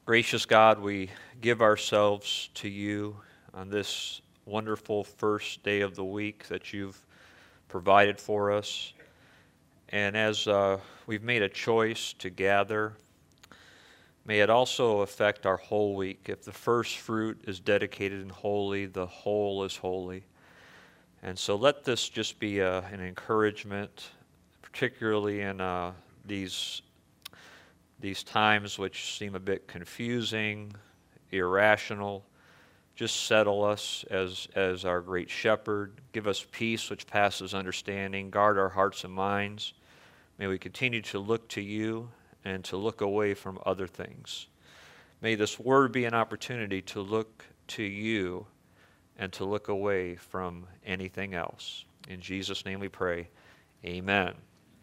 Gracious God, we give ourselves to you on this wonderful first day of the week that you've provided for us. And as we've made a choice to gather, may it also affect our whole week. If the first fruit is dedicated and holy, the whole is holy. And so let this just be an encouragement, particularly in these times which seem a bit confusing, irrational. Just settle us as our great shepherd. Give us peace which passes understanding. Guard our hearts and minds. May we continue to look to you and to look away from other things. May this word be an opportunity to look to you and to look away from anything else. In Jesus' name we pray. Amen.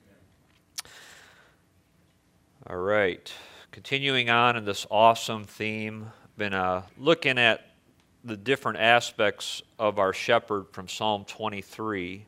All right. Continuing on in this awesome theme, been looking at the different aspects of our shepherd from Psalm 23.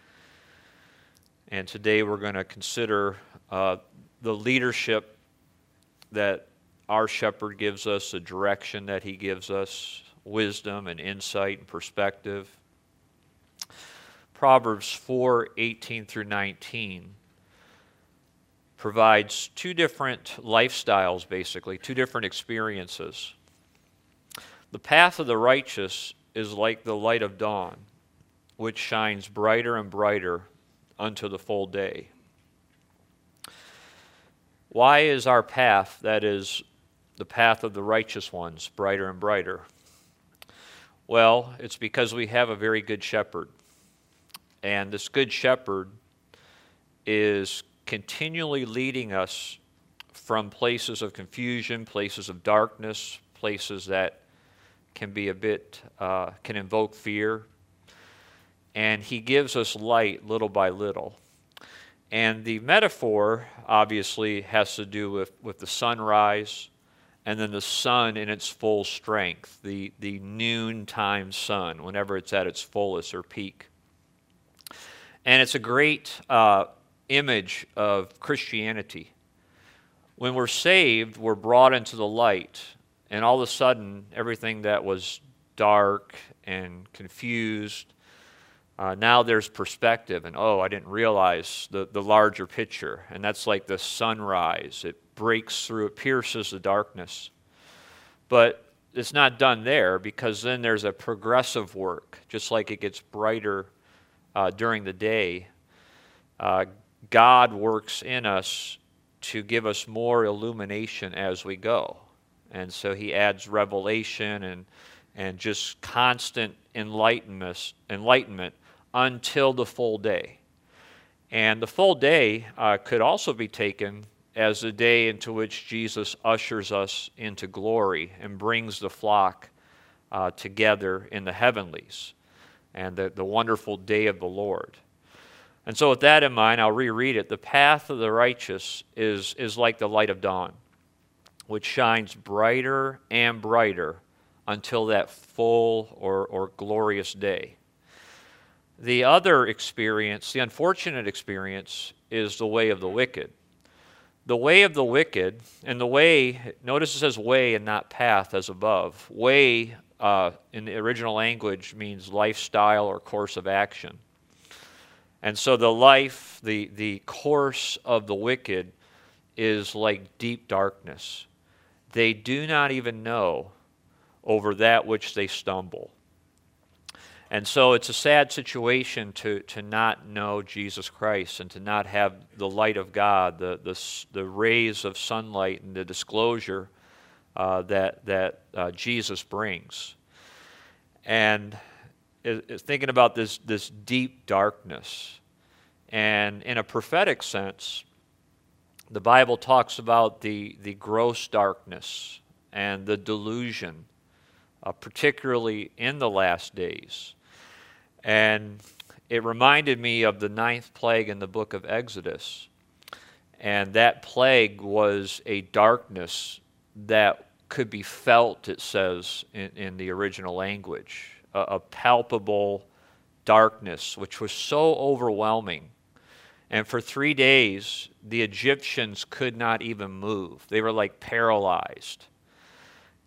And today we're going to consider the leadership that our shepherd gives us, the direction that he gives us, wisdom and insight and perspective. Proverbs 4:18 through 19 provides two different lifestyles, basically, two different experiences. The path of the righteous is like the light of dawn, which shines brighter and brighter unto the full day. Why is our path, that is, the path of the righteous ones, brighter and brighter? Well, it's because we have a very good shepherd. And this good shepherd is continually leading us from places of confusion, places of darkness, places that can be a bit, can invoke fear. And he gives us light little by little. And the metaphor obviously has to do with the sunrise and then the sun in its full strength, the noontime sun, whenever it's at its fullest or peak. And it's a great image of Christianity. When we're saved, we're brought into the light, and all of a sudden, everything that was dark and confused, now there's perspective, and I didn't realize the larger picture. And that's like the sunrise. It breaks through, it pierces the darkness. But it's not done there, because then there's a progressive work. Just like it gets brighter during the day, God works in us to give us more illumination as we go. And so he adds revelation and just constant enlightenment until the full day. And the full day could also be taken as the day into which Jesus ushers us into glory and brings the flock together in the heavenlies, and the wonderful day of the Lord. And so with that in mind, I'll reread it. The path of the righteous is like the light of dawn, which shines brighter and brighter until that full or glorious day. The other experience, the unfortunate experience, is the way of the wicked. The way of the wicked, and the way, notice it says way and not path as above. Way in the original language means lifestyle or course of action. And so the course of the wicked is like deep darkness. They do not even know over that which they stumble. And so it's a sad situation to not know Jesus Christ and to not have the light of God, the rays of sunlight and the disclosure that Jesus brings. And thinking about this deep darkness. And in a prophetic sense, the Bible talks about the gross darkness and the delusion, particularly in the last days. And it reminded me of the 9th plague in the book of Exodus. And that plague was a darkness that could be felt, it says, in the original language. A palpable darkness, which was so overwhelming. And for 3 days, the Egyptians could not even move. They were like paralyzed.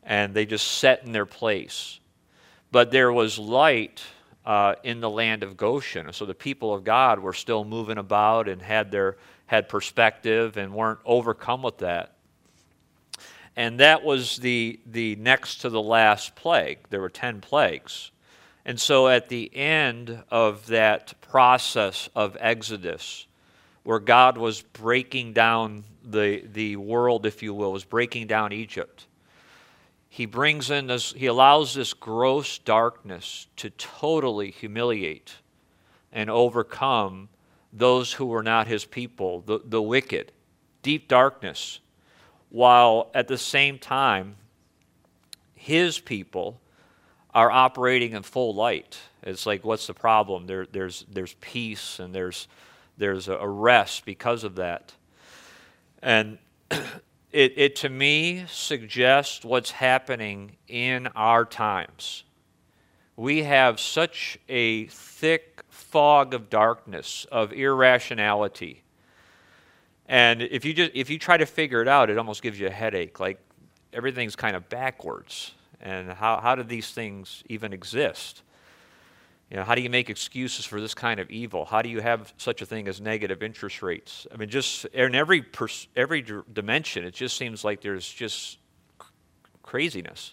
and they just sat in their place. But there was light in the land of Goshen, so the people of God were still moving about and had perspective and weren't overcome with that. And that was the next to the last plague. There were 10 plagues. And so at the end of that process of Exodus, where God was breaking down the world, if you will, was breaking down Egypt, he allows this gross darkness to totally humiliate and overcome those who were not his people, the wicked, deep darkness, while at the same time his people are operating in full light. It's like, what's the problem? There's peace, and there's a rest because of that. And it to me suggests what's happening in our times. We have such a thick fog of darkness, of irrationality. And if you try to figure it out, it almost gives you a headache. Like, everything's kind of backwards. And how do these things even exist? How do you make excuses for this kind of evil? How do you have such a thing as negative interest rates? I mean, just in every dimension, it just seems like there's just craziness.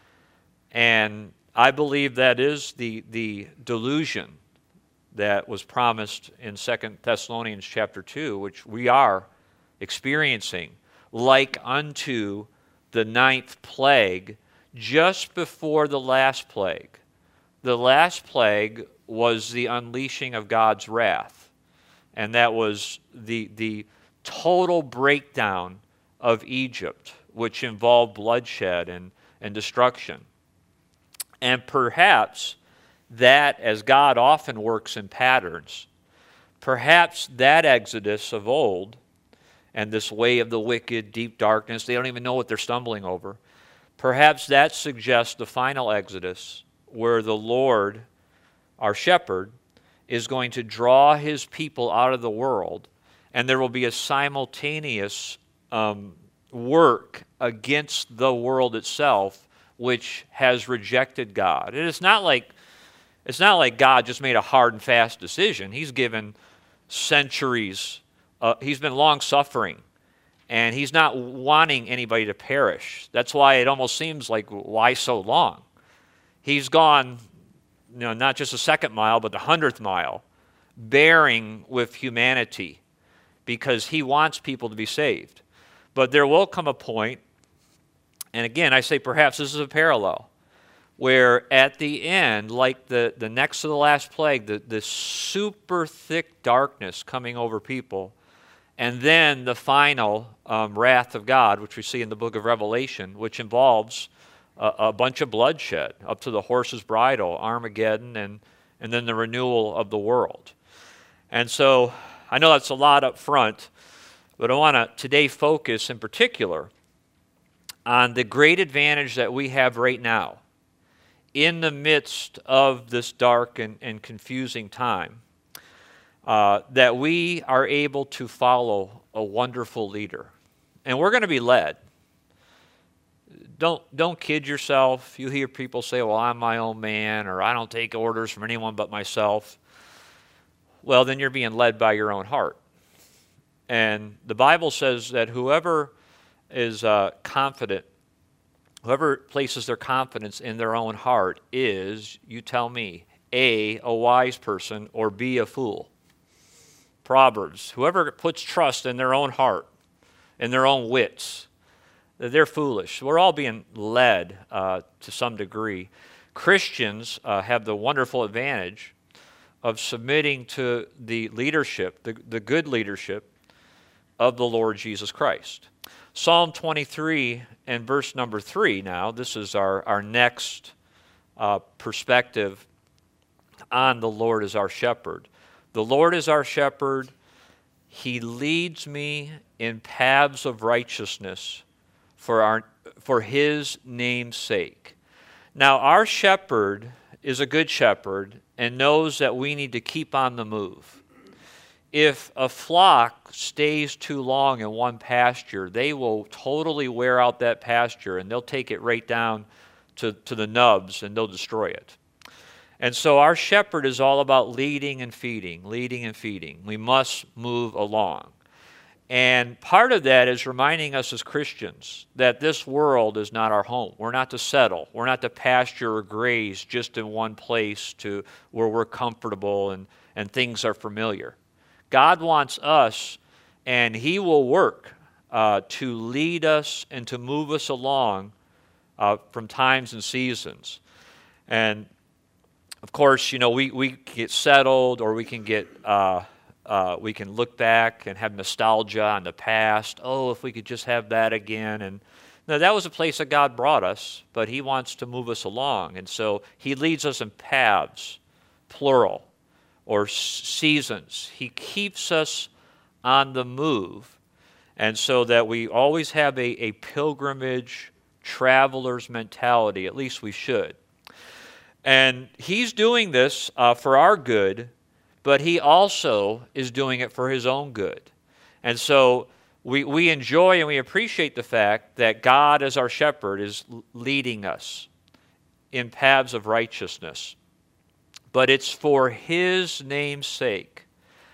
And I believe that is the delusion that was promised in 2 Thessalonians chapter 2, which we are experiencing, like unto the 9th plague, just before the last plague. The last plague was the unleashing of God's wrath, and that was the total breakdown of Egypt, which involved bloodshed and destruction. And perhaps that, as God often works in patterns, perhaps that exodus of old and this way of the wicked, deep darkness, they don't even know what they're stumbling over, perhaps that suggests the final exodus where the Lord, our shepherd, is going to draw his people out of the world, and there will be a simultaneous work against the world itself, which has rejected God. And it's not like God just made a hard and fast decision. He's given centuries. He's been long-suffering, and he's not wanting anybody to perish. That's why it almost seems like, why so long? He's gone, not just the 2nd mile, but the 100th mile, bearing with humanity, because he wants people to be saved. But there will come a point, and again, I say perhaps this is a parallel, where at the end, like the next to the last plague, the super thick darkness coming over people, and then the final wrath of God, which we see in the book of Revelation, which involves a bunch of bloodshed, up to the horse's bridle, Armageddon, and then the renewal of the world. And so I know that's a lot up front, but I want to today focus in particular on the great advantage that we have right now in the midst of this dark and confusing time, that we are able to follow a wonderful leader. And we're going to be led. Don't kid yourself. You hear people say, well, I'm my own man, or I don't take orders from anyone but myself. Well, then you're being led by your own heart. And the Bible says that whoever is confident, whoever places their confidence in their own heart is, you tell me, A, a wise person, or B, a fool. Proverbs, whoever puts trust in their own heart, in their own wits, they're foolish. We're all being led to some degree. Christians have the wonderful advantage of submitting to the leadership, the good leadership of the Lord Jesus Christ. Psalm 23 and verse number 3 now, this is our next perspective on the Lord as our shepherd. The Lord is our shepherd. He leads me in paths of righteousness for his name's sake. Now, our shepherd is a good shepherd and knows that we need to keep on the move. if a flock stays too long in one pasture, they will totally wear out that pasture, and they'll take it right down to the nubs, and they'll destroy it. And so our shepherd is all about leading and feeding, leading and feeding. We must move along. And part of that is reminding us as Christians that this world is not our home. We're not to settle. We're not to pasture or graze just in one place to where we're comfortable and things are familiar. God wants us, and He will work to lead us and to move us along from times and seasons. And of course, we get settled, or we can get we can look back and have nostalgia on the past. Oh, if we could just have that again. And no, that was a place that God brought us, but He wants to move us along. And so He leads us in paths, plural, or seasons. He keeps us on the move, and so that we always have a pilgrimage, traveler's mentality. At least we should. And He's doing this for our good, but He also is doing it for His own good. And so we enjoy and we appreciate the fact that God, as our shepherd, is leading us in paths of righteousness. But it's for His name's sake.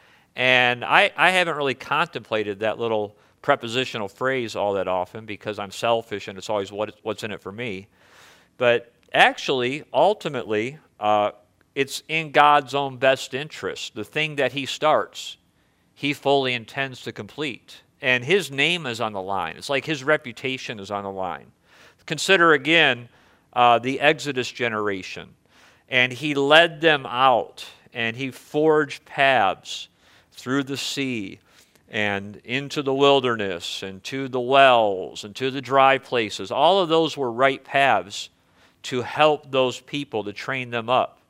And I haven't really contemplated that little prepositional phrase all that often, because I'm selfish and it's always what's in it for me. But actually, ultimately, it's in God's own best interest. The thing that He starts, He fully intends to complete. And His name is on the line. It's like His reputation is on the line. Consider again the Exodus generation. And He led them out, and He forged paths through the sea and into the wilderness and to the wells and to the dry places. All of those were right paths to help those people, to train them up.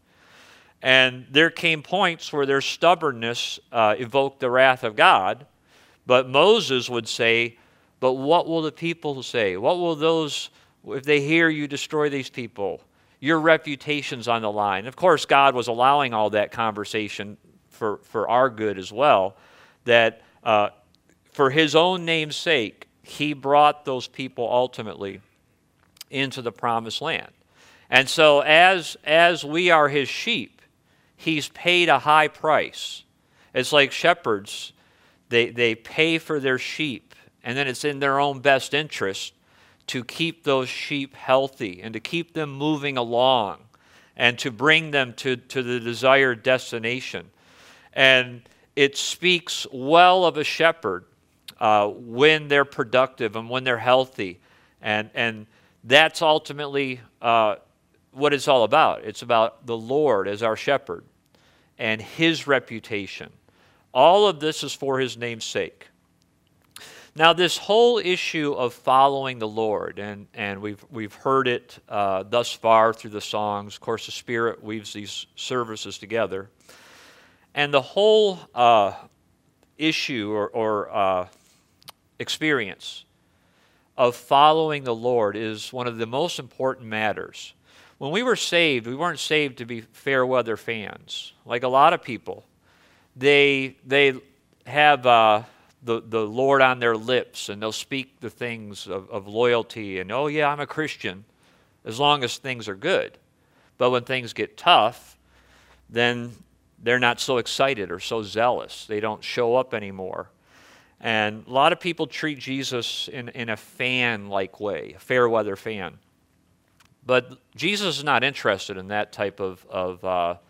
And there came points where their stubbornness evoked the wrath of God, but Moses would say, but what will the people say? What will those, if they hear you destroy these people? Your reputation's on the line. Of course, God was allowing all that conversation for our good as well, that for His own name's sake, He brought those people ultimately into the promised land. And so as we are His sheep, He's paid a high price. It's like shepherds, they pay for their sheep, and then it's in their own best interest to keep those sheep healthy and to keep them moving along and to bring them to the desired destination. And it speaks well of a shepherd when they're productive and when they're healthy. And that's ultimately what it's all about. It's about the Lord as our shepherd and His reputation. All of this is for His name's sake. Now, this whole issue of following the Lord, and we've heard it thus far through the songs. Of course, the Spirit weaves these services together. And the whole issue or experience of following the Lord is one of the most important matters. When we were saved, we weren't saved to be fair weather fans. Like a lot of people, they have the Lord on their lips, and they'll speak the things of loyalty and, oh yeah, I'm a Christian, as long as things are good. But when things get tough, then they're not so excited or so zealous. They don't show up anymore. And a lot of people treat Jesus in a fan-like way, a fair weather fan. But Jesus is not interested in that type of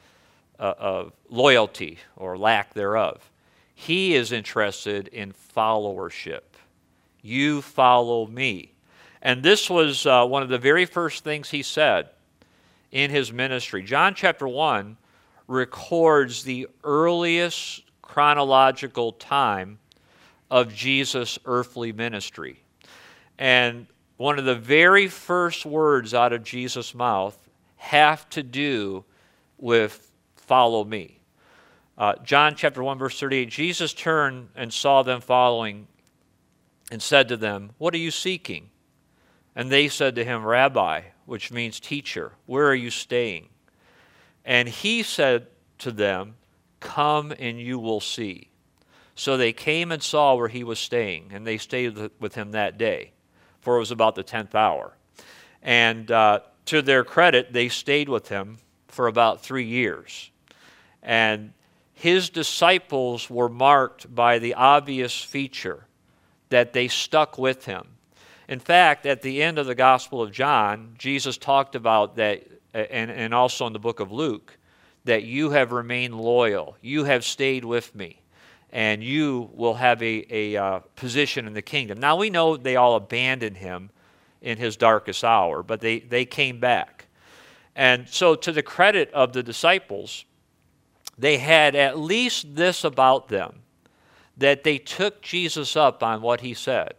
loyalty or lack thereof. He is interested in followership. You follow me. And this was one of the very first things He said in His ministry. John chapter 1 records the earliest chronological time of Jesus' earthly ministry. And one of the very first words out of Jesus' mouth have to do with follow me. John chapter 1, verse 38, Jesus turned and saw them following and said to them, what are you seeking? And they said to Him, Rabbi, which means teacher, where are you staying? And He said to them, come and you will see. So they came and saw where he was staying, and they stayed with him that day, for it was about the 10th hour. And to their credit, they stayed with him for about 3 years. And his disciples were marked by the obvious feature that they stuck with him. In fact, at the end of the Gospel of John, Jesus talked about that, and also in the book of Luke, that you have remained loyal, you have stayed with me, and you will have a position in the kingdom. Now we know they all abandoned him in his darkest hour, but they came back. And so to the credit of the disciples, they had at least this about them, that they took Jesus up on what he said.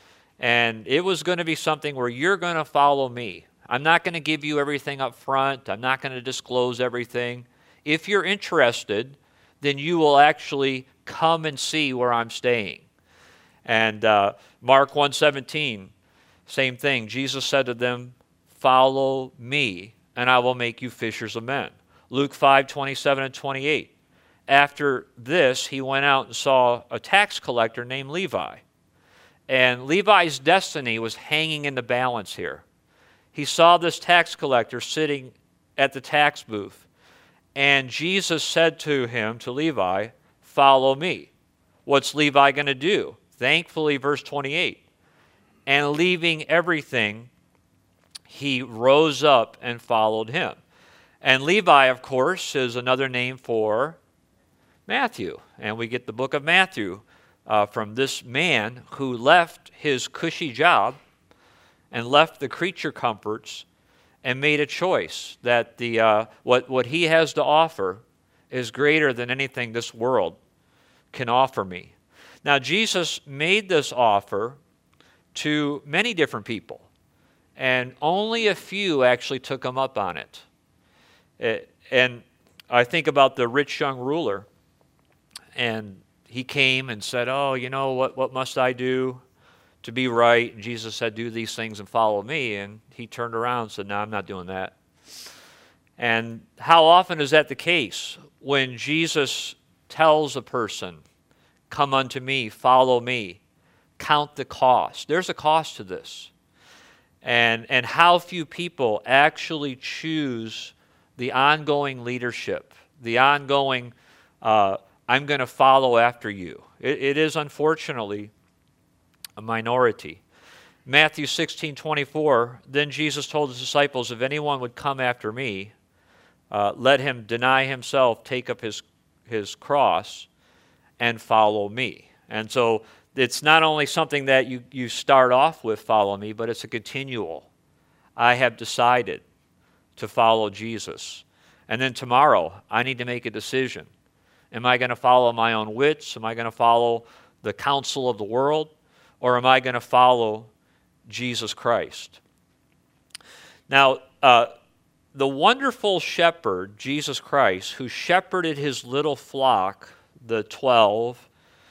And it was going to be something where you're going to follow me. I'm not going to give you everything up front. I'm not going to disclose everything. If you're interested, then you will actually come and see where I'm staying. And Mark 1:17, same thing. Jesus said to them, follow me, and I will make you fishers of men. Luke 5:27 and 28. After this, he went out and saw a tax collector named Levi. And Levi's destiny was hanging in the balance here. He saw this tax collector sitting at the tax booth. And Jesus said to him, to Levi, follow me. What's Levi going to do? Thankfully, verse 28. And leaving everything, he rose up and followed him. And Levi, of course, is another name for Matthew. And we get the book of Matthew from this man who left his cushy job and left the creature comforts and made a choice that what he has to offer is greater than anything this world can offer me. Now, Jesus made this offer to many different people, and only a few actually took him up on it. And I think about the rich young ruler, and he came and said, oh, you know, what must I do to be right? And Jesus said, do these things and follow me. And he turned around and said, no, I'm not doing that. And how often is that the case? When Jesus tells a person, come unto me, follow me, count the cost. There's a cost to this. And how few people actually choose the ongoing leadership, the ongoing, I'm going to follow after you. It is unfortunately a minority. Matthew 16:24, then Jesus told his disciples, if anyone would come after me, let him deny himself, take up his cross, and follow me. And so it's not only something that you start off with, follow me, but it's a continual. I have decided to follow Jesus. And then tomorrow, I need to make a decision. Am I going to follow my own wits? Am I going to follow the counsel of the world? Or am I going to follow Jesus Christ? Now, the wonderful shepherd, Jesus Christ, who shepherded his little flock, the 12,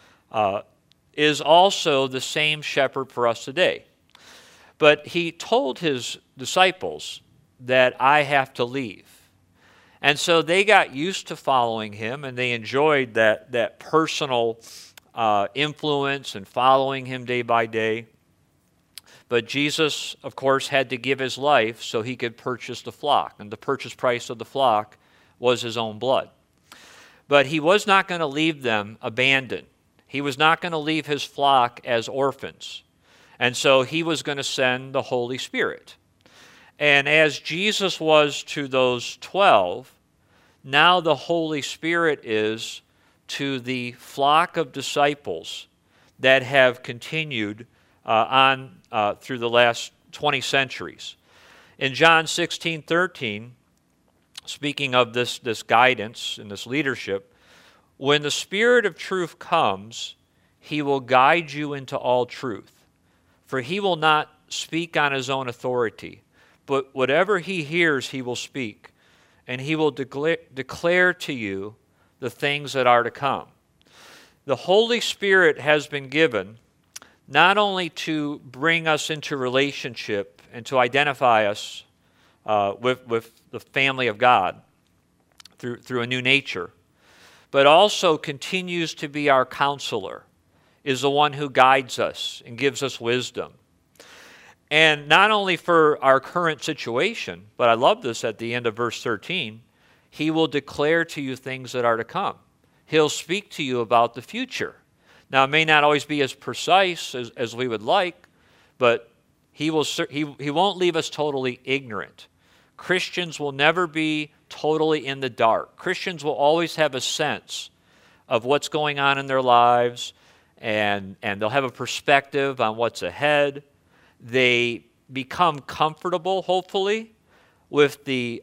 is also the same shepherd for us today. But he told his disciples that I have to leave. And so they got used to following him, and they enjoyed that personal influence and following him day by day. But Jesus, of course, had to give his life so he could purchase the flock. And the purchase price of the flock was his own blood. But he was not going to leave them abandoned. He was not going to leave his flock as orphans. And so he was going to send the Holy Spirit. And as Jesus was to those 12, now the Holy Spirit is to the flock of disciples that have continued on through the last 20 centuries. In John 16:13, speaking of this guidance and this leadership, when the Spirit of truth comes, he will guide you into all truth. For he will not speak on his own authority, but whatever he hears, he will speak, and he will declare to you the things that are to come. The Holy Spirit has been given not only to bring us into relationship and to identify us with the family of God through a new nature, but also continues to be our counselor, is the one who guides us and gives us wisdom. And not only for our current situation, but I love this at the end of verse 13, he will declare to you things that are to come. He'll speak to you about the future. Now, it may not always be as precise as we would like, but he won't leave us totally ignorant. Christians will never be totally in the dark. Christians will always have a sense of what's going on in their lives, and they'll have a perspective on what's ahead. They become comfortable, hopefully, with the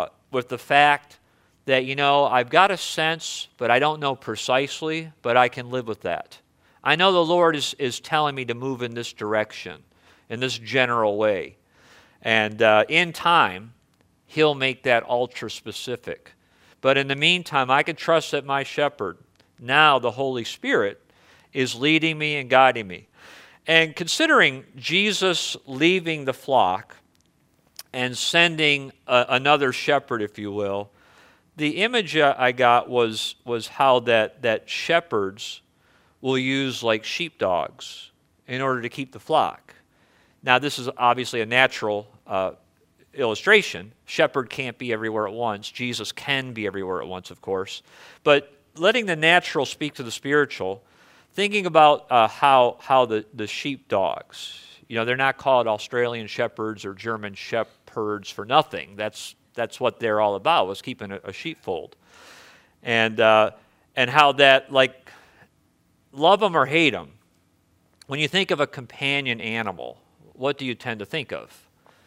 fact that, I've got a sense, but I don't know precisely, but I can live with that. I know the Lord is telling me to move in this direction, in this general way. And in time, He'll make that ultra-specific. But in the meantime, I can trust that my shepherd, now the Holy Spirit, is leading me and guiding me. And considering Jesus leaving the flock and sending another shepherd, if you will, the image I got was how that shepherds will use like sheepdogs in order to keep the flock. Now, this is obviously a natural illustration. Shepherd can't be everywhere at once. Jesus can be everywhere at once, of course. But letting the natural speak to the spiritual, thinking about how the sheepdogs, they're not called Australian shepherds or German shepherds for nothing. That's what they're all about, was keeping a sheepfold. And how that, like, love them or hate them, when you think of a companion animal, what do you tend to think of?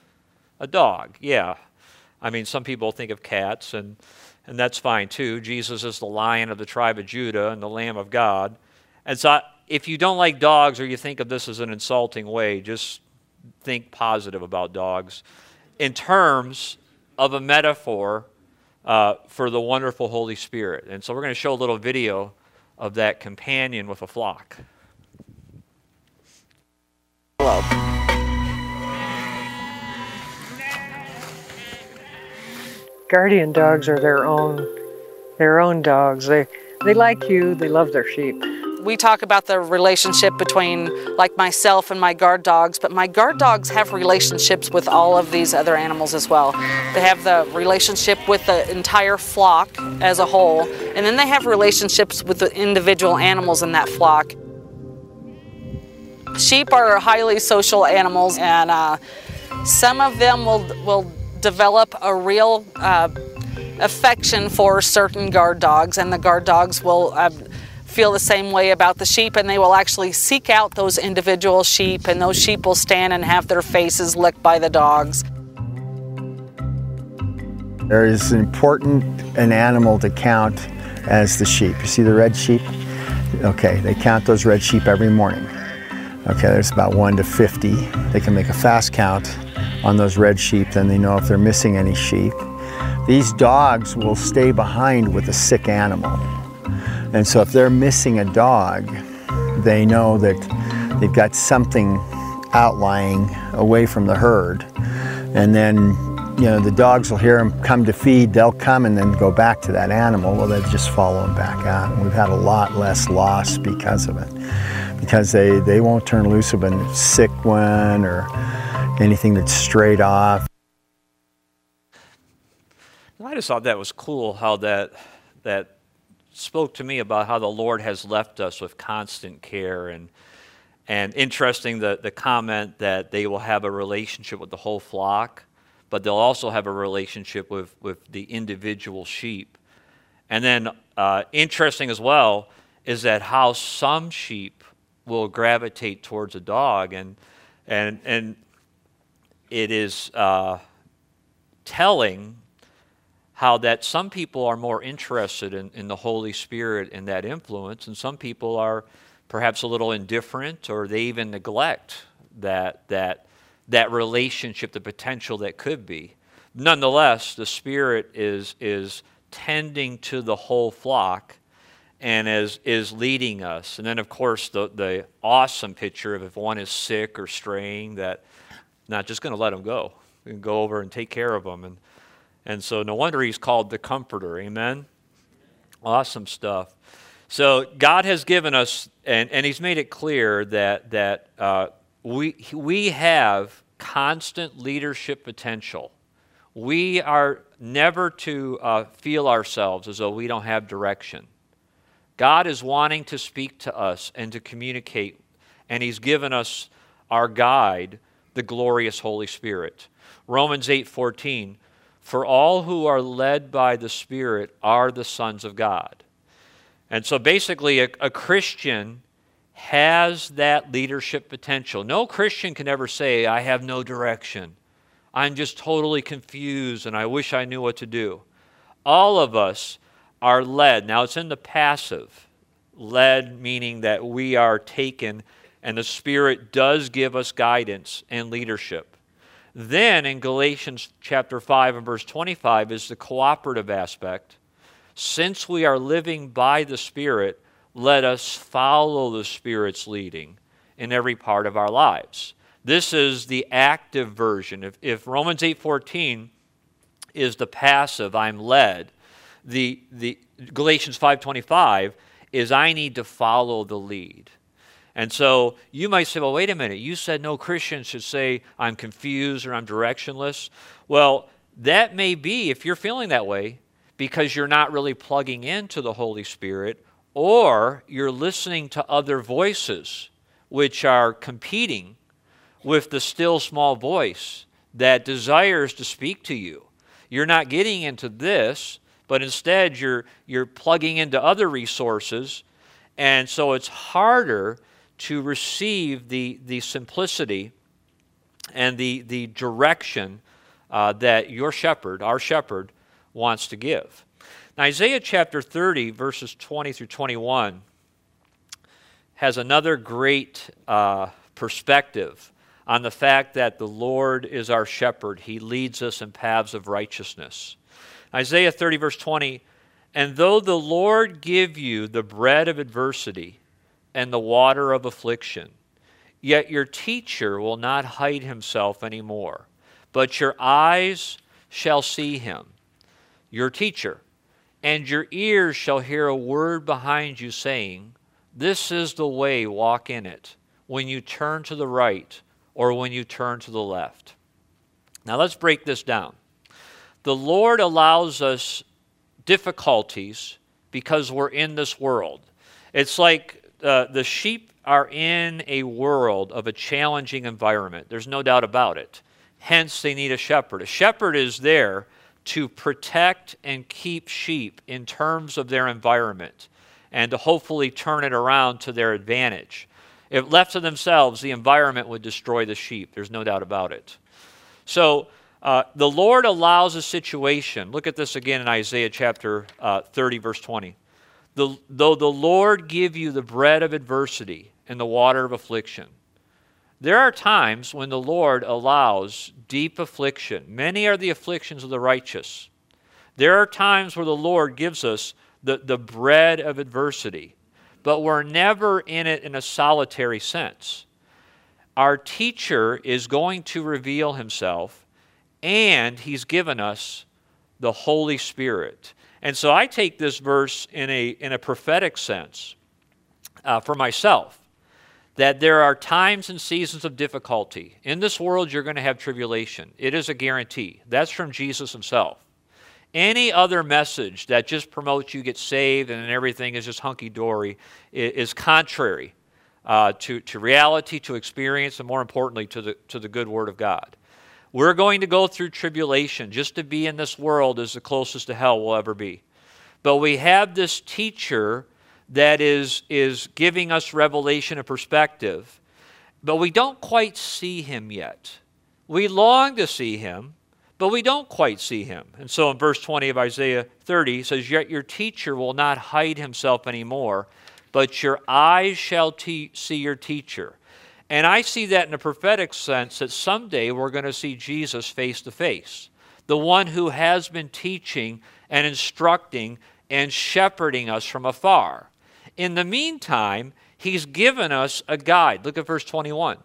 A dog, yeah. I mean, some people think of cats, and that's fine too. Jesus is the Lion of the tribe of Judah and the Lamb of God. And so if you don't like dogs or you think of this as an insulting way, just think positive about dogs in terms of a metaphor for the wonderful Holy Spirit. And so we're going to show a little video of that companion with a flock. Hello. Guardian dogs are their own dogs. They like you, they love their sheep. We talk about the relationship between like myself and my guard dogs, but my guard dogs have relationships with all of these other animals as well. They have the relationship with the entire flock as a whole, and then they have relationships with the individual animals in that flock. Sheep are highly social animals, and some of them will develop a real affection for certain guard dogs, and the guard dogs will feel the same way about the sheep, and they will actually seek out those individual sheep, and those sheep will stand and have their faces licked by the dogs. There is important an animal to count as the sheep. You see the red sheep? Okay, they count those red sheep every morning. Okay, there's about 1 to 50. They can make a fast count on those red sheep, then they know if they're missing any sheep. These dogs will stay behind with a sick animal. And so if they're missing a dog, they know that they've got something outlying away from the herd. And then, the dogs will hear them come to feed, they'll come and then go back to that animal. Well, they just follow them back out. And we've had a lot less loss because of it. Because they won't turn loose of a sick one or anything that's strayed off. I just thought that was cool how that spoke to me about how the Lord has left us with constant care, and interesting the comment that they will have a relationship with the whole flock, but they'll also have a relationship with the individual sheep. And then interesting as well is that how some sheep will gravitate towards a dog, and it is telling how that some people are more interested in the Holy Spirit and that influence, and some people are perhaps a little indifferent, or they even neglect that relationship, the potential that could be. Nonetheless, the Spirit is tending to the whole flock and is leading us. And then, of course, the awesome picture of if one is sick or straying, that not just going to let them go. We can go over and take care of them. And so no wonder he's called the Comforter. Amen? Awesome stuff. So God has given us, and He's made it clear that we have constant leadership potential. We are never to feel ourselves as though we don't have direction. God is wanting to speak to us and to communicate, and He's given us our guide, the glorious Holy Spirit. Romans 8:14, for all who are led by the Spirit are the sons of God. And so basically a Christian has that leadership potential. No Christian can ever say, I have no direction. I'm just totally confused and I wish I knew what to do. All of us are led. Now it's in the passive. Led meaning that we are taken and the Spirit does give us guidance and leadership. Then in Galatians chapter 5 and verse 25 is the cooperative aspect. Since we are living by the Spirit, let us follow the Spirit's leading in every part of our lives. This is the active version. If Romans 8:14 is the passive, I'm led, the Galatians 5:25 is I need to follow the lead. And so you might say, well, wait a minute, you said no Christian should say I'm confused or I'm directionless. Well, that may be, if you're feeling that way, because you're not really plugging into the Holy Spirit, or you're listening to other voices which are competing with the still small voice that desires to speak to you. You're not getting into this, but instead you're plugging into other resources, and so it's harder to receive the simplicity and the direction that your shepherd, our shepherd, wants to give. Now, Isaiah chapter 30, verses 20 through 21, has another great perspective on the fact that the Lord is our shepherd. He leads us in paths of righteousness. Isaiah 30, verse 20, and though the Lord give you the bread of adversity and the water of affliction, yet your teacher will not hide himself anymore, but your eyes shall see him, your teacher, and your ears shall hear a word behind you saying, this is the way, walk in it, when you turn to the right or when you turn to the left. Now let's break this down. The Lord allows us difficulties because we're in this world. It's like the sheep are in a world of a challenging environment. There's no doubt about it. Hence, they need a shepherd. A shepherd is there to protect and keep sheep in terms of their environment and to hopefully turn it around to their advantage. If left to themselves, the environment would destroy the sheep. There's no doubt about it. So the Lord allows a situation. Look at this again in Isaiah chapter 30, verse 20. Though the Lord give you the bread of adversity and the water of affliction. There are times when the Lord allows deep affliction. Many are the afflictions of the righteous. There are times where the Lord gives us the bread of adversity, but we're never in it in a solitary sense. Our teacher is going to reveal himself, and he's given us the Holy Spirit. And so I take this verse in a prophetic sense for myself, that there are times and seasons of difficulty. In this world, you're going to have tribulation. It is a guarantee. That's from Jesus himself. Any other message that just promotes you get saved and everything is just hunky-dory is contrary to reality, to experience, and more importantly, to the good Word of God. We're going to go through tribulation. Just to be in this world is the closest to hell we'll ever be. But we have this teacher that is giving us revelation and perspective, but we don't quite see him yet. We long to see him, but we don't quite see him. And so in verse 20 of Isaiah 30, it says, yet your teacher will not hide himself anymore, but your eyes shall see your teacher. And I see that in a prophetic sense that someday we're going to see Jesus face to face, the one who has been teaching and instructing and shepherding us from afar. In the meantime, he's given us a guide. Look at verse 21.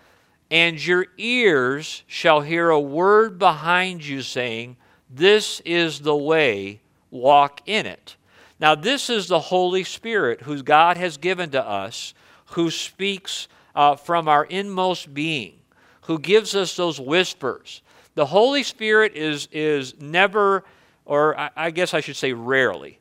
And your ears shall hear a word behind you saying, this is the way, walk in it. Now, this is the Holy Spirit who God has given to us, who speaks from our inmost being, who gives us those whispers. The Holy Spirit is never, or I guess I should say rarely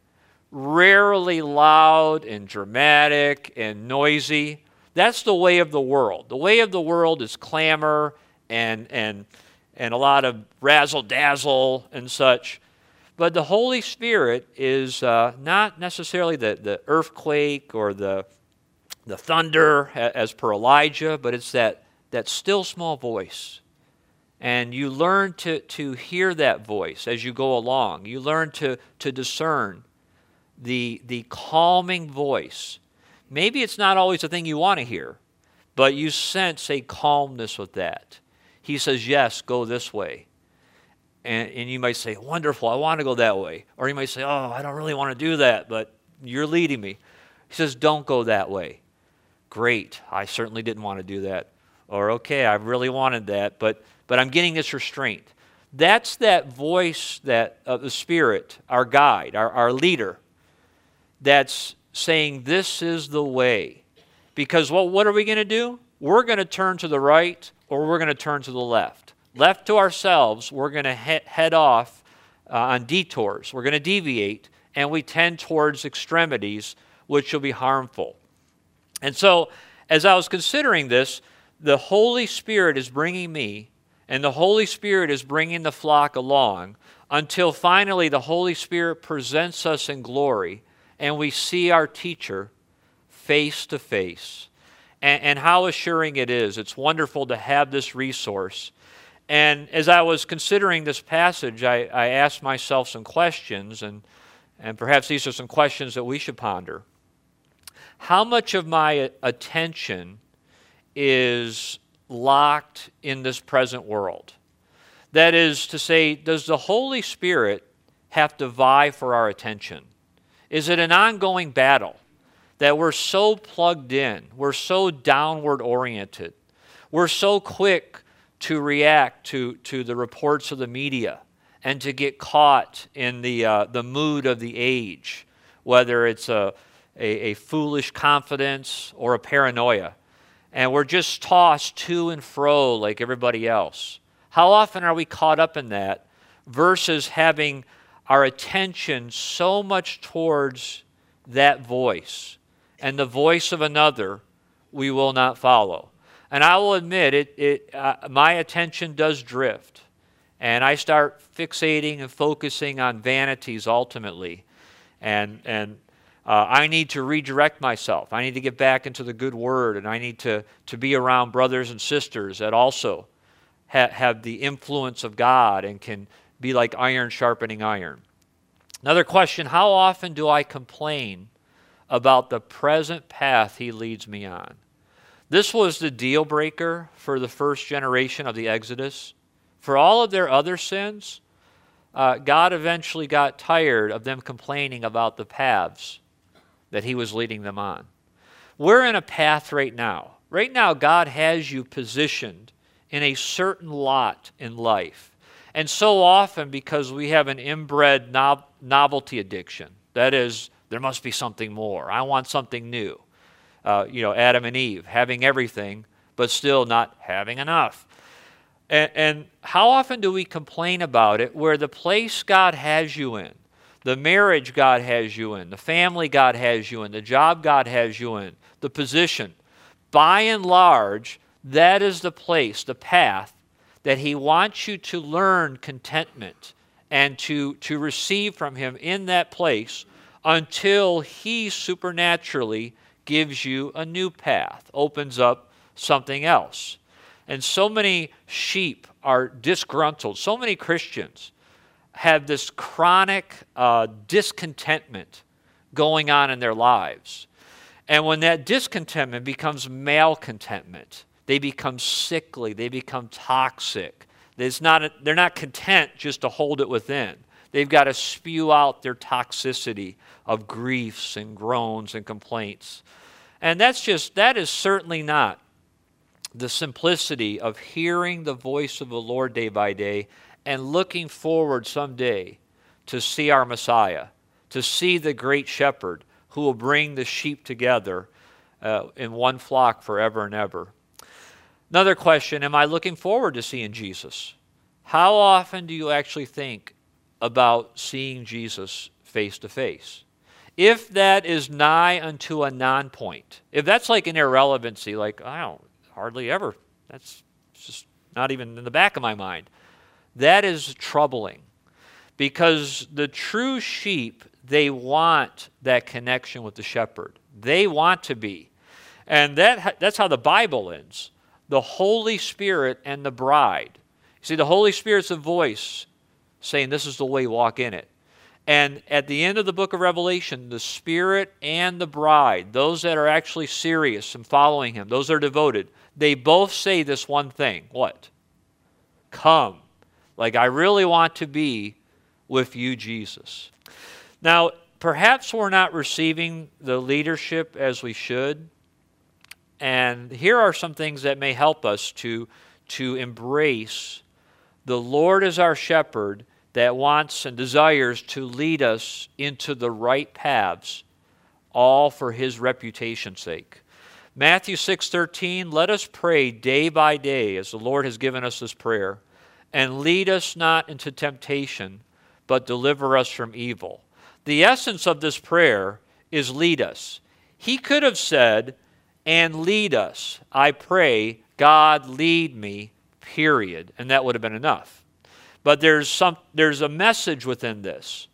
loud and dramatic and noisy. That's the way of the world. The way of the world is clamor and a lot of razzle-dazzle and such. But the Holy Spirit is not necessarily the earthquake or the thunder as per Elijah, but it's that still small voice. And you learn to hear that voice as you go along. You learn to discern the calming voice. Maybe it's not always the thing you want to hear, but you sense a calmness with that. He says, yes, go this way. And you might say, wonderful, I want to go that way. Or you might say, oh, I don't really want to do that, but you're leading me. He says, don't go that way. Great, I certainly didn't want to do that. Or, okay, I really wanted that, but I'm getting this restraint. That's that voice of the Spirit, our guide, our leader, that's saying this is the way. Because what are we going to do? We're going to turn to the right or we're going to turn to the left. Left to ourselves, we're going to head off on detours. We're going to deviate, and we tend towards extremities, which will be harmful. And so, as I was considering this, the Holy Spirit is bringing me, and the Holy Spirit is bringing the flock along until finally the Holy Spirit presents us in glory, and we see our teacher face to face. And how assuring it is. It's wonderful to have this resource. And as I was considering this passage, I asked myself some questions, and perhaps these are some questions that we should ponder. How much of my attention is locked in this present world? That is to say, does the Holy Spirit have to vie for our attention? Is it an ongoing battle that we're so plugged in, we're so downward oriented, we're so quick to react to the reports of the media and to get caught in the mood of the age, whether it's a foolish confidence or a paranoia, and we're just tossed to and fro like everybody else? How often are we caught up in that versus having our attention so much towards that voice, and the voice of another we will not follow? And I will admit, my attention does drift, and I start fixating and focusing on vanities ultimately, and I need to redirect myself. I need to get back into the good word, and I need to be around brothers and sisters that also have the influence of God and can be like iron sharpening iron. Another question, how often do I complain about the present path He leads me on? This was the deal breaker for the first generation of the Exodus. For all of their other sins, God eventually got tired of them complaining about the paths that He was leading them on. We're in a path right now. Right now, God has you positioned in a certain lot in life. And so often, because we have an inbred novelty addiction, that is, there must be something more. I want something new. Adam and Eve, having everything, but still not having enough. And how often do we complain about it, where the place God has you in, the marriage God has you in, the family God has you in, the job God has you in, the position, by and large, that is the place, the path, that He wants you to learn contentment and to receive from Him in that place until He supernaturally gives you a new path, opens up something else. And so many sheep are disgruntled. So many Christians have this chronic discontentment going on in their lives. And when that discontentment becomes malcontentment, they become sickly, they become toxic. They're not content just to hold it within. They've got to spew out their toxicity of griefs and groans and complaints. And that is certainly not the simplicity of hearing the voice of the Lord day by day and looking forward someday to see our Messiah, to see the great shepherd who will bring the sheep together in one flock forever and ever. Another question, am I looking forward to seeing Jesus? How often do you actually think about seeing Jesus face to face? If that is nigh unto a non-point, if that's like an irrelevancy, like I don't hardly ever, that's just not even in the back of my mind, that is troubling. Because the true sheep, they want that connection with the shepherd. They want to be. And that's how the Bible ends. The Holy Spirit and the bride. You see, the Holy Spirit's a voice saying this is the way, walk in it. And at the end of the book of Revelation, the Spirit and the bride, those that are actually serious and following Him, those that are devoted, they both say this one thing. What? Come. Like, I really want to be with you, Jesus. Now, perhaps we're not receiving the leadership as we should. And here are some things that may help us to embrace the Lord as our shepherd that wants and desires to lead us into the right paths, all for His reputation's sake. Matthew 6:13, let us pray day by day as the Lord has given us this prayer, and lead us not into temptation, but deliver us from evil. The essence of this prayer is lead us. He could have said, and lead us. I pray, God lead me, period. And that would have been enough. But there's a message within this.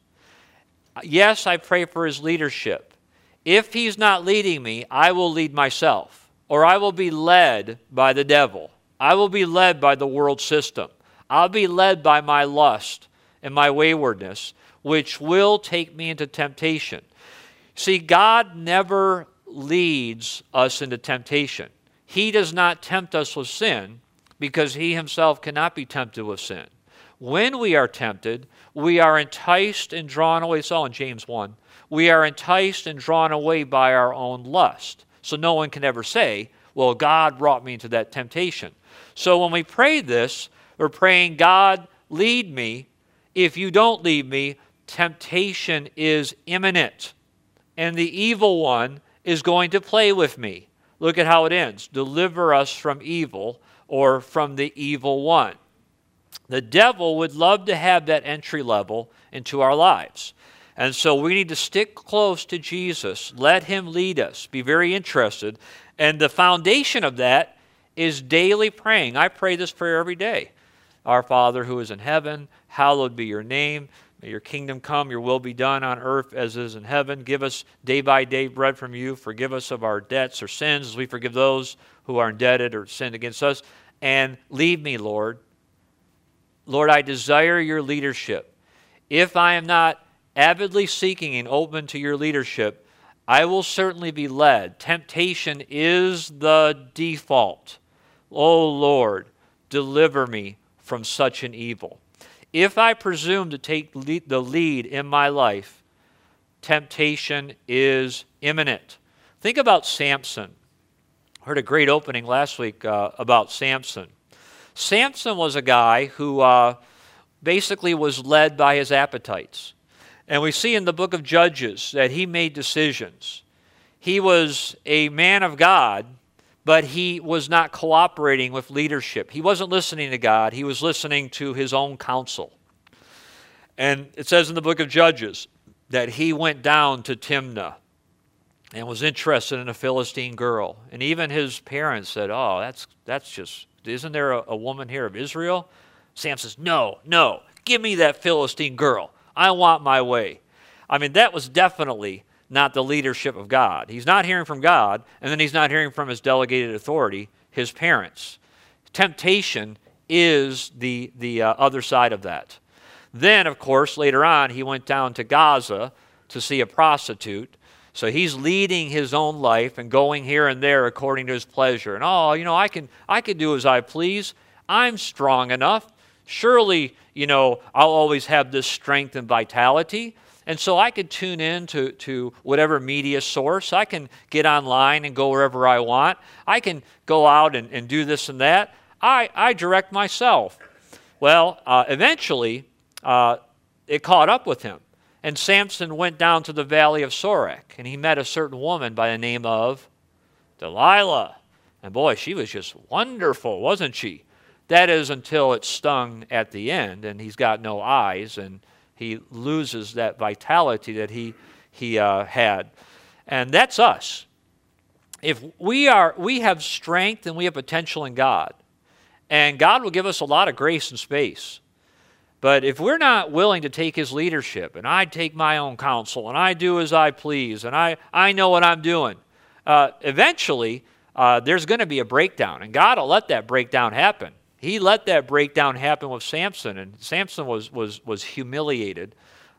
Yes, I pray for His leadership. If He's not leading me, I will lead myself. Or I will be led by the devil. I will be led by the world system. I'll be led by my lust and my waywardness, which will take me into temptation. See, God never leads us into temptation. He does not tempt us with sin because He Himself cannot be tempted with sin. When we are tempted, we are enticed and drawn away. It's all in James 1. We are enticed and drawn away by our own lust. So no one can ever say, well, God brought me into that temptation. So when we pray this, we're praying, God, lead me. If you don't lead me, temptation is imminent. And the evil one is going to play with me. Look at how it ends. Deliver us from evil, or from the evil one. The devil would love to have that entry level into our lives. And so we need to stick close to Jesus. Let Him lead us. Be very interested. And the foundation of that is daily praying. I pray this prayer every day. Our Father who is in heaven, hallowed be your name. May your kingdom come, your will be done on earth as is in heaven. Give us day by day bread from you. Forgive us of our debts or sins as we forgive those who are indebted or sinned against us. And lead me, Lord. Lord, I desire your leadership. If I am not avidly seeking and open to your leadership, I will certainly be led. Temptation is the default. Oh, Lord, deliver me from such an evil. If I presume to take the lead in my life, temptation is imminent. Think about Samson. I heard a great opening last week about Samson. Samson was a guy who basically was led by his appetites. And we see in the book of Judges that he made decisions. He was a man of God, but he was not cooperating with leadership. He wasn't listening to God. He was listening to his own counsel. And it says in the book of Judges that he went down to Timnah and was interested in a Philistine girl. And even his parents said, oh, that's just, isn't there a woman here of Israel? Samson says, no, give me that Philistine girl. I want my way. I mean, that was definitely not the leadership of God. He's not hearing from God, and then he's not hearing from his delegated authority, his parents. Temptation is the other side of that. Then, of course, later on, he went down to Gaza to see a prostitute. So he's leading his own life and going here and there according to his pleasure. And, I can do as I please. I'm strong enough. Surely, I'll always have this strength and vitality. And so I could tune in to whatever media source. I can get online and go wherever I want. I can go out and do this and that. I direct myself. Well, eventually, it caught up with him. And Samson went down to the valley of Sorek, and he met a certain woman by the name of Delilah. And boy, she was just wonderful, wasn't she? That is until it stung at the end, and he's got no eyes, and he loses that vitality that he had. And that's us. If we have strength and we have potential in God, and God will give us a lot of grace and space. But if we're not willing to take his leadership, and I take my own counsel, and I do as I please, and I know what I'm doing, eventually there's going to be a breakdown, and God will let that breakdown happen. He let that breakdown happen with Samson, and Samson was humiliated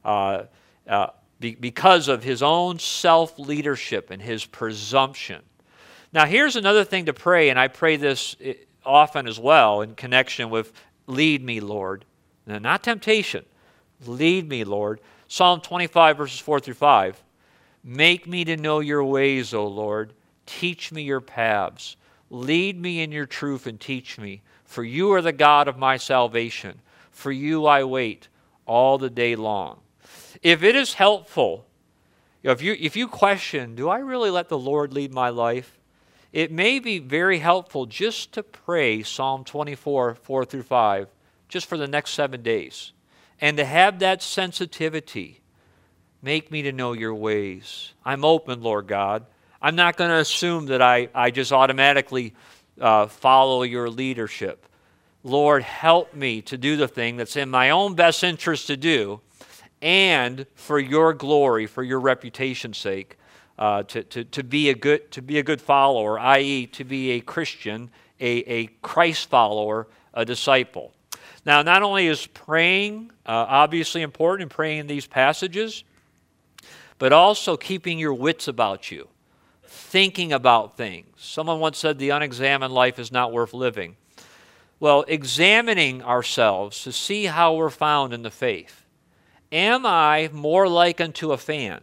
because of his own self-leadership and his presumption. Now, here's another thing to pray, and I pray this often as well in connection with lead me, Lord. Now, not temptation. Lead me, Lord. Psalm 25, verses 4 through 5. Make me to know your ways, O Lord. Teach me your paths. Lead me in your truth and teach me. For you are the God of my salvation. For you I wait all the day long. If it is helpful, if you question, do I really let the Lord lead my life? It may be very helpful just to pray Psalm 24, 4 through 5, just for the next 7 days. And to have that sensitivity. Make me to know your ways. I'm open, Lord God. I'm not going to assume that I just automatically follow your leadership. Lord, help me to do the thing that's in my own best interest to do, and for your glory, for your reputation's sake, to be a good follower, i.e., to be a Christian, a Christ follower, a disciple. Now, not only is praying obviously important in praying in these passages, but also keeping your wits about you, thinking about things. Someone once said the unexamined life is not worth living. Well, examining ourselves to see how we're found in the faith. Am I more like unto a fan?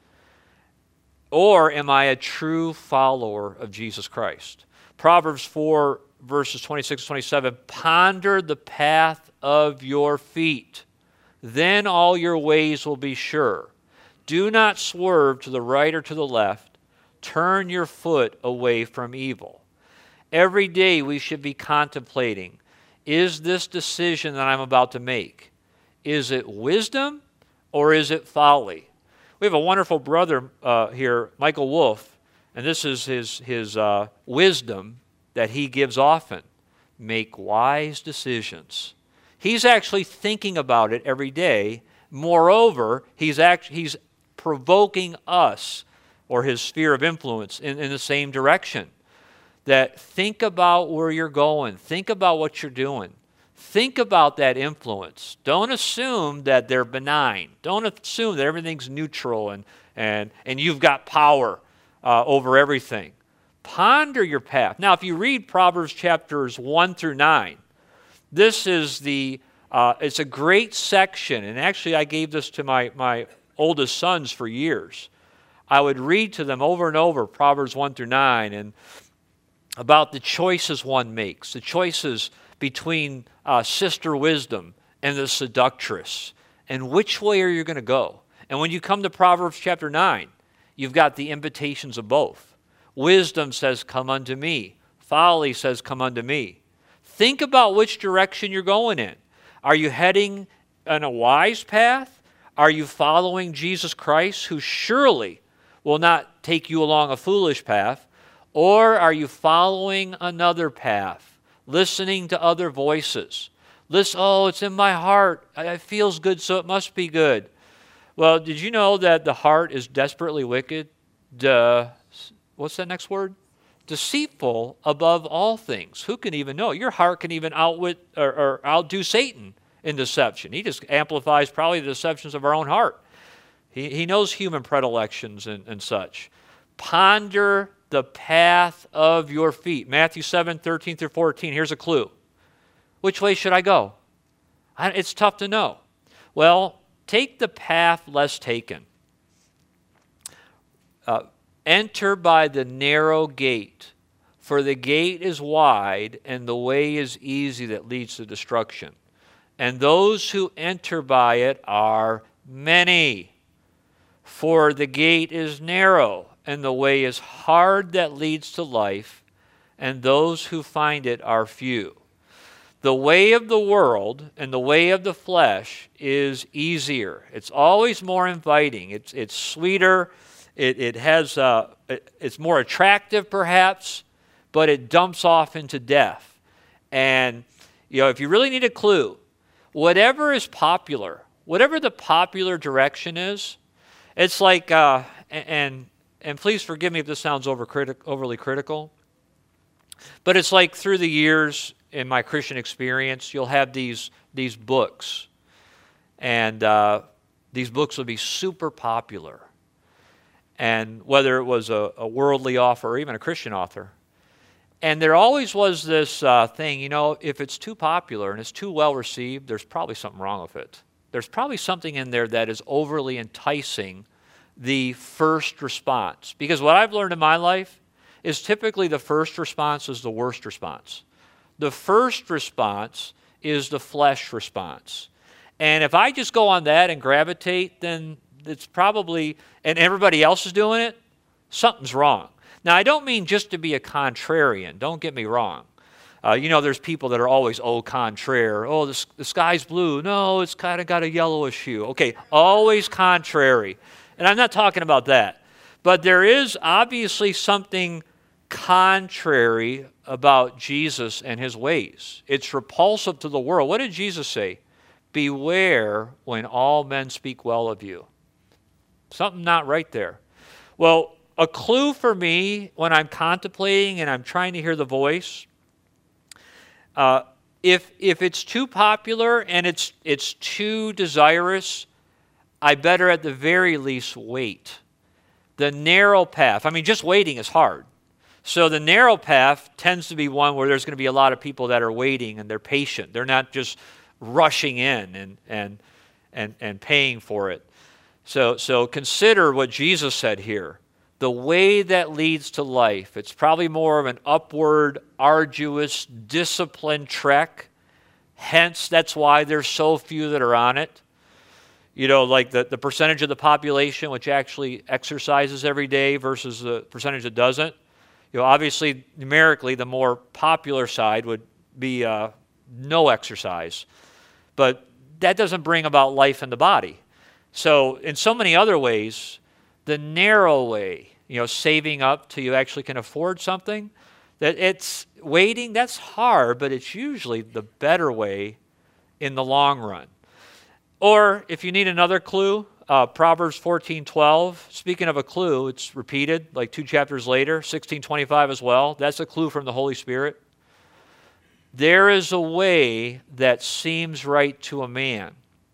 Or am I a true follower of Jesus Christ? Proverbs 4, verses 26 and 27, ponder the path of your feet. Then all your ways will be sure. Do not swerve to the right or to the left. Turn your foot away from evil. Every day we should be contemplating, is this decision that I'm about to make, is it wisdom or is it folly? We have a wonderful brother here, Michael Wolf, and this is his wisdom that he gives often. Make wise decisions. He's actually thinking about it every day. Moreover, he's provoking us, or his sphere of influence, in the same direction. That think about where you're going. Think about what you're doing. Think about that influence. Don't assume that they're benign. Don't assume that everything's neutral and you've got power over everything. Ponder your path. Now, if you read Proverbs chapters 1 through 9, this is it's a great section. And actually, I gave this to my oldest sons for years. I would read to them over and over Proverbs 1 through 9 and about the choices one makes, the choices between sister wisdom and the seductress, and which way are you going to go? And when you come to Proverbs chapter 9, you've got the invitations of both. Wisdom says, come unto me. Folly says, come unto me. Think about which direction you're going in. Are you heading on a wise path? Are you following Jesus Christ, who surely will not take you along a foolish path? Or are you following another path, listening to other voices? It's in my heart. It feels good, so it must be good. Well, did you know that the heart is desperately wicked? What's that next word? Deceitful above all things. Who can even know? Your heart can even outwit or outdo Satan in deception. He just amplifies probably the deceptions of our own heart. He knows human predilections and such. Ponder the path of your feet. Matthew 7, 13 through 14. Here's a clue. Which way should I go? It's tough to know. Well, take the path less taken. Enter by the narrow gate, for the gate is wide and the way is easy that leads to destruction. And those who enter by it are many. For the gate is narrow, and the way is hard that leads to life, and those who find it are few. The way of the world and the way of the flesh is easier. It's always more inviting. It's sweeter. It's more attractive, perhaps, but it dumps off into death. And if you really need a clue, whatever is popular, whatever the popular direction is, it's like, and please forgive me if this sounds overly critical, but it's like through the years in my Christian experience, you'll have these books, and these books will be super popular. And whether it was a worldly author or even a Christian author, and there always was this thing, if it's too popular and it's too well received, there's probably something wrong with it. There's probably something in there that is overly enticing the first response. Because what I've learned in my life is typically the first response is the worst response. The first response is the flesh response. And if I just go on that and gravitate, then it's probably, and everybody else is doing it, something's wrong. Now, I don't mean just to be a contrarian. Don't get me wrong. There's people that are always, contraire. Oh, the sky's blue. No, it's kind of got a yellowish hue. Okay, always contrary. And I'm not talking about that. But there is obviously something contrary about Jesus and his ways. It's repulsive to the world. What did Jesus say? Beware when all men speak well of you. Something not right there. Well, a clue for me when I'm contemplating and I'm trying to hear the voice, if it's too popular and it's too desirous, I better at the very least wait. The narrow path, just waiting is hard. So the narrow path tends to be one where there's going to be a lot of people that are waiting and they're patient. They're not just rushing in and paying for it. So consider what Jesus said here. The way that leads to life, it's probably more of an upward, arduous, disciplined trek. Hence, that's why there's so few that are on it. Like the percentage of the population which actually exercises every day versus the percentage that doesn't. Obviously, numerically, the more popular side would be no exercise. But that doesn't bring about life in the body. So in so many other ways, the narrow way, saving up till you actually can afford something, that it's waiting, that's hard, but it's usually the better way in the long run. Or if you need another clue, Proverbs 14:12, speaking of a clue, it's repeated like 2 chapters later, 16:25 as well. That's a clue from the Holy Spirit. There is a way that seems right to a man,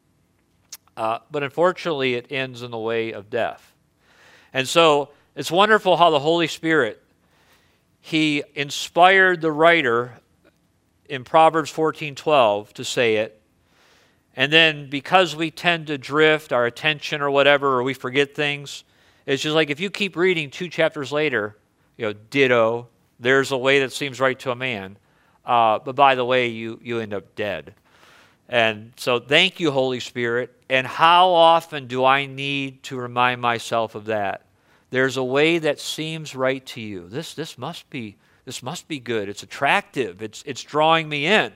but unfortunately it ends in the way of death. And so it's wonderful how the Holy Spirit, he inspired the writer in Proverbs 14:12 to say it. And then because we tend to drift our attention or whatever, or we forget things, it's just like if you keep reading 2 chapters later, ditto, there's a way that seems right to a man. But by the way, you end up dead. And so thank you, Holy Spirit. And how often do I need to remind myself of that? There's a way that seems right to you. This must be good. It's attractive. It's drawing me in.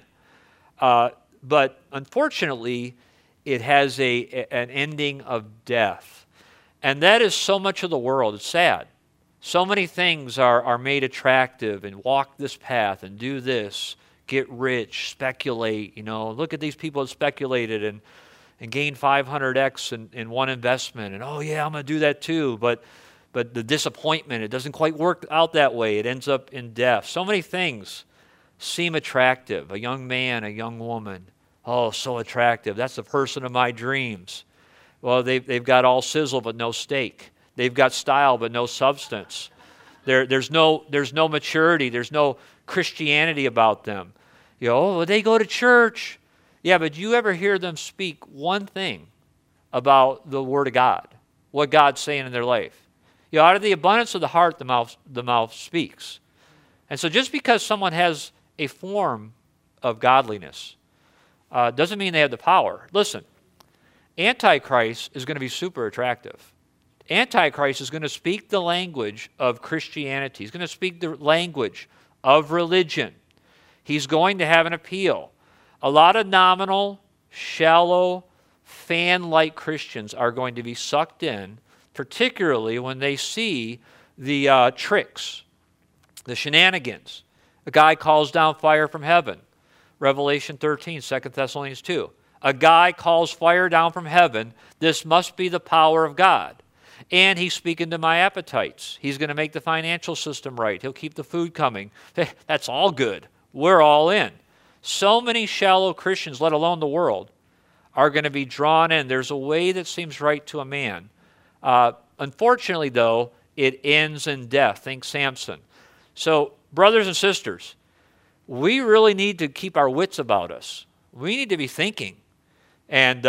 But unfortunately, it has an ending of death. And that is so much of the world. It's sad. So many things are made attractive, and walk this path and do this, get rich, speculate. Look at these people that speculated and gained 500x in one investment. And I'm going to do that too. But the disappointment, it doesn't quite work out that way. It ends up in death. So many things seem attractive. A young man, a young woman. Oh, so attractive. That's the person of my dreams. Well, they've got all sizzle but no steak. They've got style but no substance. There's no maturity. There's no Christianity about them. They go to church. Yeah, but do you ever hear them speak one thing about the Word of God? What God's saying in their life? Out of the abundance of the heart, the mouth speaks. And so just because someone has a form of godliness doesn't mean they have the power. Listen, Antichrist is going to be super attractive. Antichrist is going to speak the language of Christianity. He's going to speak the language of religion. He's going to have an appeal. A lot of nominal, shallow, fan-like Christians are going to be sucked in, particularly when they see the tricks, the shenanigans. A guy calls down fire from heaven. Revelation 13, 2 Thessalonians 2. A guy calls fire down from heaven. This must be the power of God. And he's speaking to my appetites. He's going to make the financial system right. He'll keep the food coming. That's all good. We're all in. So many shallow Christians, let alone the world, are going to be drawn in. There's a way that seems right to a man. Unfortunately, though, it ends in death. Think Samson. So, brothers and sisters, we really need to keep our wits about us. We need to be thinking and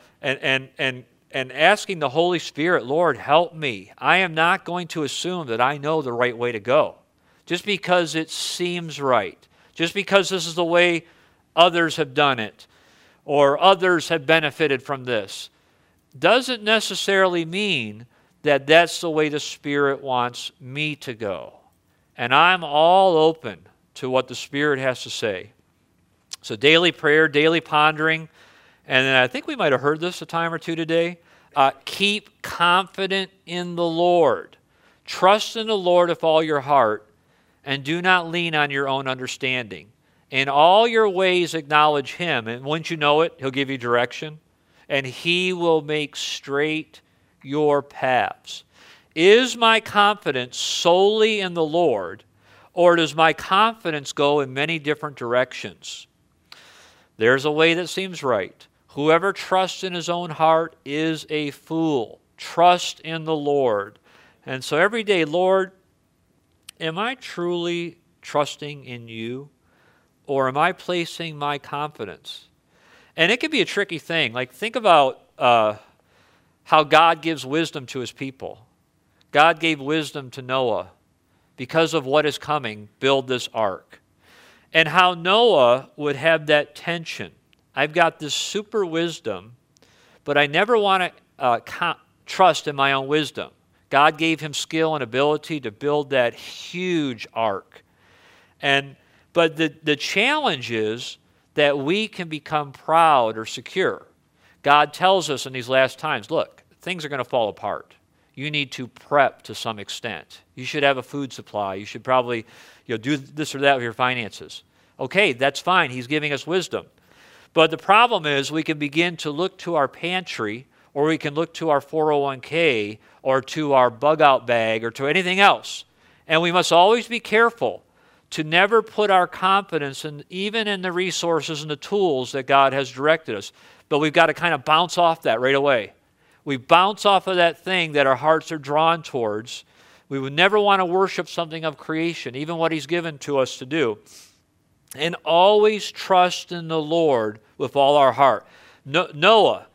asking the Holy Spirit, Lord, help me. I am not going to assume that I know the right way to go just because it seems right, just because this is the way others have done it or others have benefited from this. Doesn't necessarily mean that that's the way the Spirit wants me to go. And I'm all open to what the Spirit has to say. So daily prayer, daily pondering, and then I think we might have heard this a time or two today. Keep confident in the Lord. Trust in the Lord with all your heart, and do not lean on your own understanding. In all your ways acknowledge Him, and once you know it, He'll give you direction, and He will make straight your paths. Is my confidence solely in the Lord, or does my confidence go in many different directions? There's a way that seems right. Whoever trusts in his own heart is a fool. Trust in the Lord. And so every day, Lord, am I truly trusting in you, or am I placing my confidence? And it can be a tricky thing. Like, think about how God gives wisdom to His people. God gave wisdom to Noah. Because of what is coming, build this ark. And how Noah would have that tension. I've got this super wisdom, but I never want to trust in my own wisdom. God gave him skill and ability to build that huge ark. But the challenge is that we can become proud or secure. God tells us in these last times, look, things are going to fall apart. You need to prep to some extent. You should have a food supply. You should probably do this or that with your finances. Okay, that's fine. He's giving us wisdom. But the problem is we can begin to look to our pantry, or we can look to our 401k, or to our bug-out bag, or to anything else. And we must always be careful to never put our confidence even in the resources and the tools that God has directed us. But we've got to kind of bounce off that right away. We bounce off of that thing that our hearts are drawn towards. We would never want to worship something of creation, even what He's given to us to do. And always trust in the Lord with all our heart. Noah,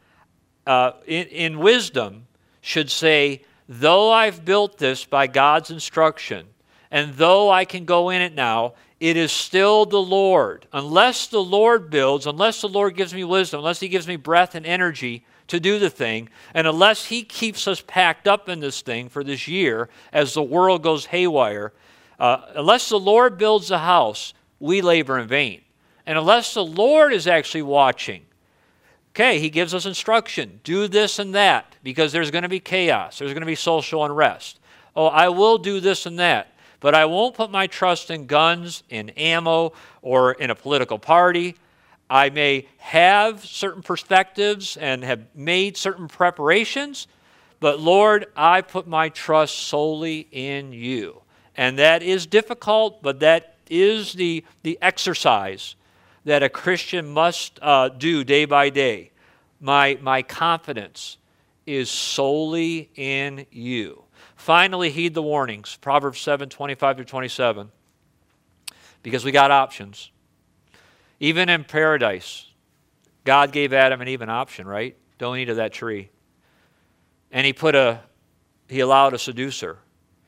in wisdom, should say, though I've built this by God's instruction, and though I can go in it now, it is still the Lord. Unless the Lord builds, unless the Lord gives me wisdom, unless He gives me breath and energy to do the thing, and unless He keeps us packed up in this thing for this year as the world goes haywire, unless the Lord builds the house, we labor in vain. And unless the Lord is actually watching, okay, He gives us instruction, do this and that, because there's going to be chaos, there's going to be social unrest. Oh, I will do this and that, but I won't put my trust in guns, in ammo, or in a political party. I may have certain perspectives and have made certain preparations, but Lord, I put my trust solely in you. And that is difficult, but that is the exercise that a Christian must do day by day. My confidence is solely in you. Finally, heed the warnings. Proverbs 7:25-27. Because we got options. Even in paradise, God gave Adam and Eve an option, right? Don't eat of that tree. And He allowed a seducer.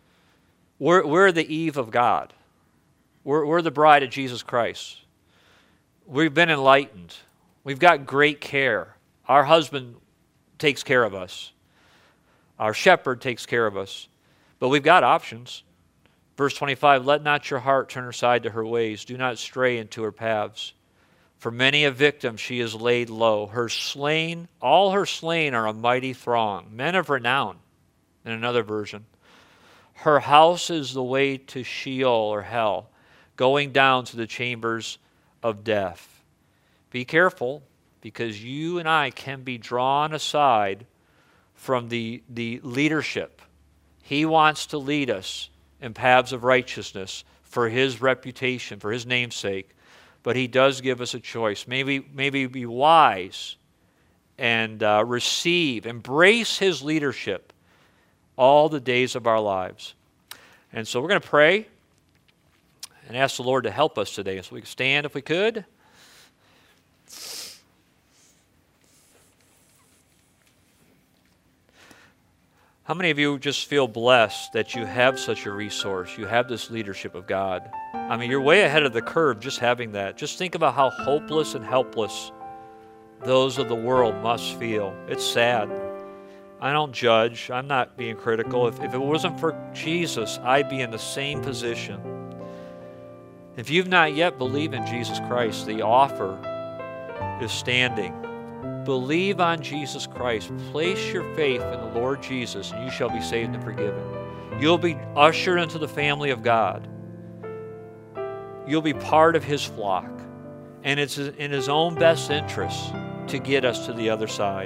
We're the Eve of God. We're the bride of Jesus Christ. We've been enlightened. We've got great care. Our husband takes care of us. Our shepherd takes care of us. But we've got options. Verse 25, let not your heart turn aside to her ways. Do not stray into her paths. For many a victim she is laid low. Her slain, all her slain are a mighty throng, men of renown, in another version. Her house is the way to Sheol or hell, going down to the chambers of death. Be careful, because you and I can be drawn aside from the leadership. He wants to lead us in paths of righteousness for his reputation, for his name's sake. But he does give us a choice. Maybe be wise and embrace his leadership all the days of our lives. And so we're going to pray and ask the Lord to help us today. So we can stand if we could. How many of you just feel blessed that you have such a resource? You have this leadership of God. I mean, you're way ahead of the curve just having that. Just think about how hopeless and helpless those of the world must feel. It's sad. I don't judge. I'm not being critical. If it wasn't for Jesus, I'd be in the same position. If you've not yet believed in Jesus Christ, the offer is standing. Believe on Jesus Christ. Place your faith in the Lord Jesus, and you shall be saved and forgiven. You'll be ushered into the family of God. You'll be part of his flock. And it's in his own best interest to get us to the other side.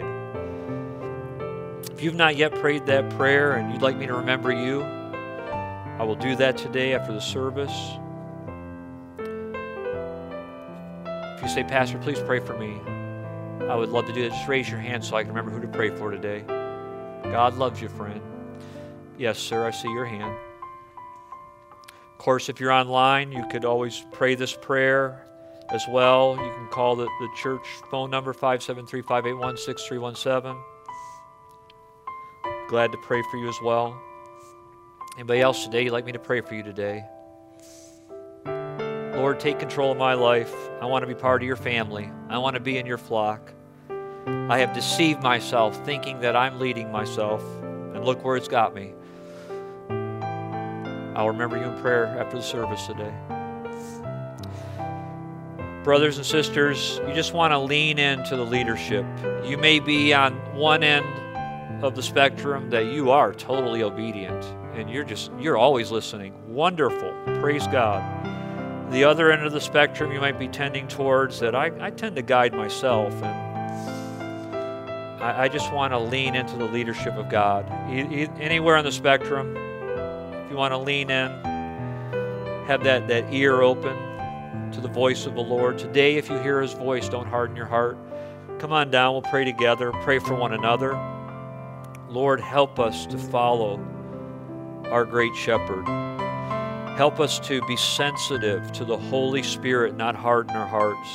If you've not yet prayed that prayer and you'd like me to remember you, I will do that today after the service. If you say, Pastor, please pray for me, I would love to do that. Just raise your hand so I can remember who to pray for today. God loves you, friend. Yes, sir, I see your hand. Of course, if you're online, you could always pray this prayer as well. You can call the church phone number, 573-581-6317. Glad to pray for you as well. Anybody else today you'd like me to pray for you today? Lord, take control of my life. I want to be part of your family. I want to be in your flock. I have deceived myself thinking that I'm leading myself, and look where it's got me. I'll remember you in prayer after the service today. Brothers and sisters, you just want to lean into the leadership. You may be on one end of the spectrum that you are totally obedient, and you're always listening. Wonderful. Praise God. The other end of the spectrum you might be tending towards that I tend to guide myself, and I just want to lean into the leadership of God. Anywhere on the spectrum, if you want to lean in, have that ear open to the voice of the Lord. Today, if you hear his voice, don't harden your heart. Come on down, we'll pray together, pray for one another. Lord, help us to follow our great shepherd. Help us to be sensitive to the Holy Spirit, not harden our hearts.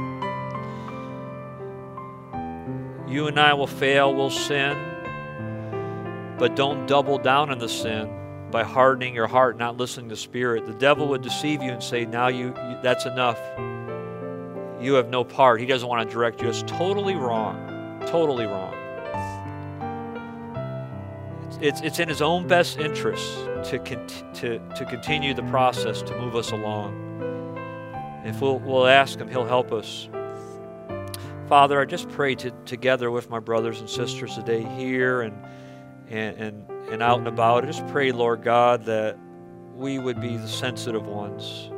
You and I will fail, we'll sin, but don't double down in the sin by hardening your heart, not listening to the Spirit. The devil would deceive you and say, now that's enough. You have no part. He doesn't want to direct you. It's totally wrong. Totally wrong. It's in his own best interest to continue the process, to move us along. If we'll ask him, he'll help us. Father, I just pray together with my brothers and sisters today here and out and about. I just pray, Lord God, that we would be the sensitive ones.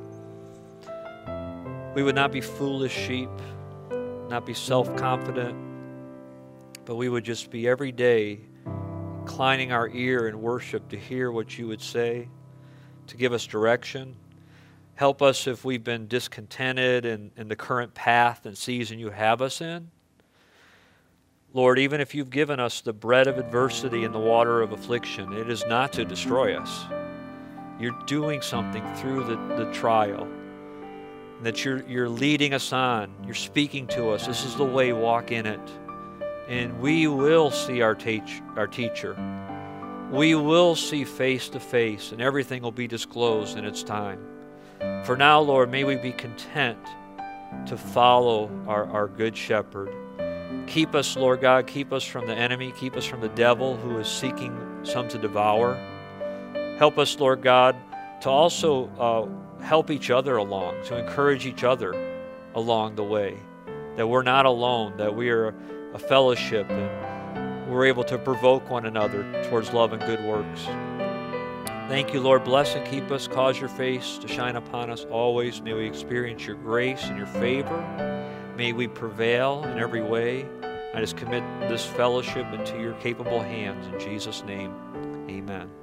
We would not be foolish sheep, not be self-confident, but we would just be every day inclining our ear in worship to hear what you would say, to give us direction. Help us if we've been discontented in the current path and season you have us in. Lord, even if you've given us the bread of adversity and the water of affliction, it is not to destroy us. You're doing something through the trial, and that you're leading us on. You're speaking to us. This is the way, walk in it. And we will see our teacher. We will see face to face, and everything will be disclosed in its time. For now, Lord, may we be content to follow our good shepherd. Keep us, Lord God, keep us from the enemy, keep us from the devil who is seeking some to devour. Help us, Lord God, to also help each other along, to encourage each other along the way, that we're not alone, that we are a fellowship and we're able to provoke one another towards love and good works. Thank you, Lord. Bless and keep us. Cause your face to shine upon us always. May we experience your grace and your favor. May we prevail in every way. I just commit this fellowship into your capable hands. In Jesus' name, amen.